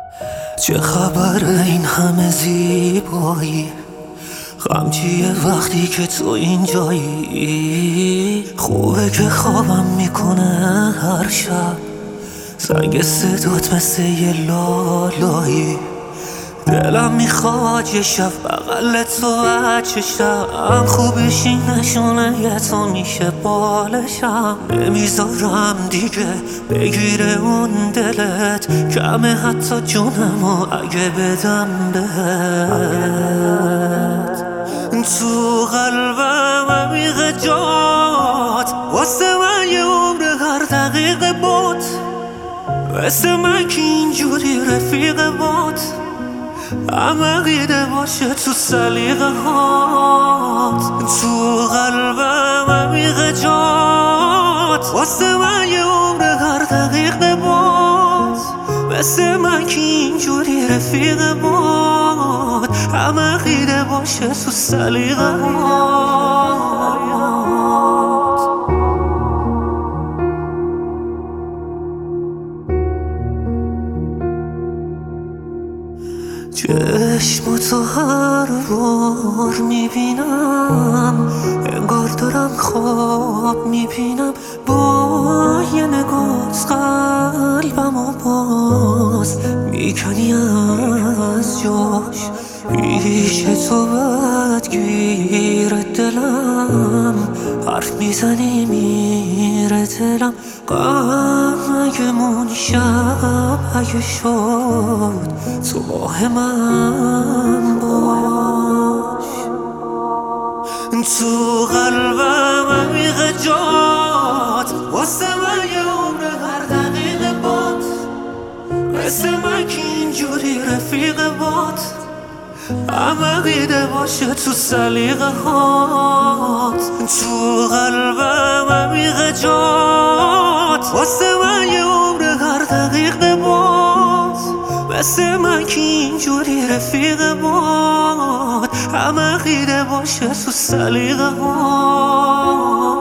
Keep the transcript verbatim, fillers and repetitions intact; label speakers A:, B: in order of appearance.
A: چه خبر این همه زیبایی؟ غم چیه وقتی که تو اینجایی؟ خوبه که خوابم میکنه هر شب، زنگ صدات مثل یه لالایی. دلم میخواد یه شب بغل تو بچشم، خوبش این نشونه یه تو میشه بالشم. نمیذارم دیگه بگیره اون دلت، کمه حتی جونمو اگه بدم بهت. تو قلبم عمیق جات، واسه من یه عمر هر دقیقه بات، مثل من که اینجوری رفیق بات، عمقیده باشه تو سلیقه هات. تو قلبم عمیق جات، واسه من یه عمر هر دقیقه بات، مثل من که اینجوری رفیق بات، عمقیده باشه تو سلیقه هات. چشماتو هر بار میبینم، انگار دارم خواب میبینم. با یه نگات قلبم و باز میکنی از جاش. پیش تو بدگیر دلم، حرف میزنی میره دلم. غم اگه مون شب اگه شد، تو ماه من باش. تو قلبم عمیق جات، واسه من یه عمر هر دقیقه بات، مثل من که اینجوری رفیق بات، عمقیده باشه تو سلیقه هات. تو قلبم عمیق جات، واسه من یه عمر هر دقیقه بات، مثل من که اینجوری رفیق بات، عمقیده باشه تو سلیقه هات.